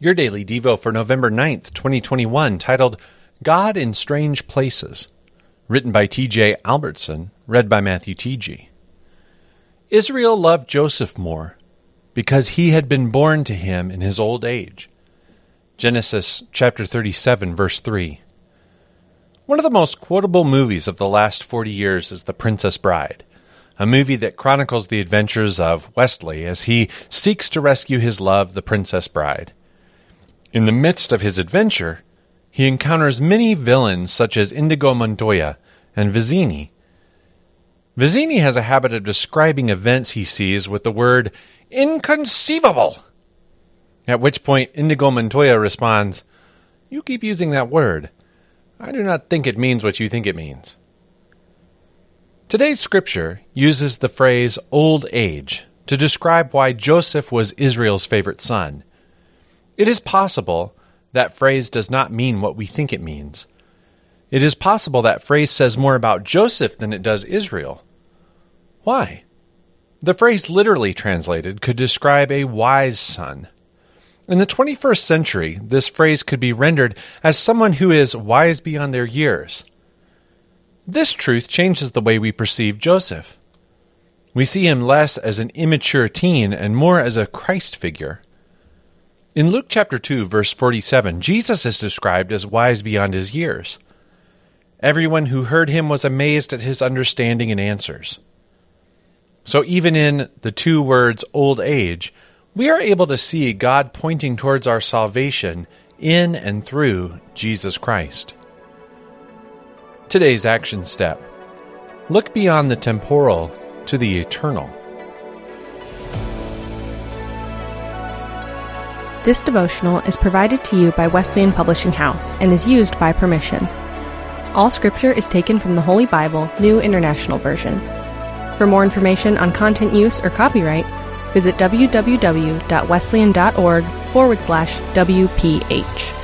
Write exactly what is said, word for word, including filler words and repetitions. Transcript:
Your Daily Devo for November ninth, twenty twenty-one, titled God in Strange Places, written by T J Albertson, read by Matthew T G. Israel loved Joseph more because he had been born to him in his old age. Genesis chapter thirty-seven, verse three. One of the most quotable movies of the last forty years is The Princess Bride, a movie that chronicles the adventures of Westley as he seeks to rescue his love, the Princess Bride. In the midst of his adventure, he encounters many villains such as Inigo Montoya and Vizzini. Vizzini has a habit of describing events he sees with the word inconceivable, at which point Inigo Montoya responds, "You keep using that word. I do not think it means what you think it means." Today's scripture uses the phrase old age to describe why Joseph was Israel's favorite son. It is possible that phrase does not mean what we think it means. It is possible that phrase says more about Joseph than it does Israel. Why? The phrase literally translated could describe a wise son. In the twenty-first century, this phrase could be rendered as someone who is wise beyond their years. This truth changes the way we perceive Joseph. We see him less as an immature teen and more as a Christ figure. In Luke chapter two, verse forty-seven, Jesus is described as wise beyond his years. Everyone who heard him was amazed at his understanding and answers. So even in the two words old age, we are able to see God pointing towards our salvation in and through Jesus Christ. Today's action step: look beyond the temporal to the eternal. This devotional is provided to you by Wesleyan Publishing House and is used by permission. All scripture is taken from the Holy Bible, New International Version. For more information on content use or copyright, visit www.wesleyan.org forward slash WPH.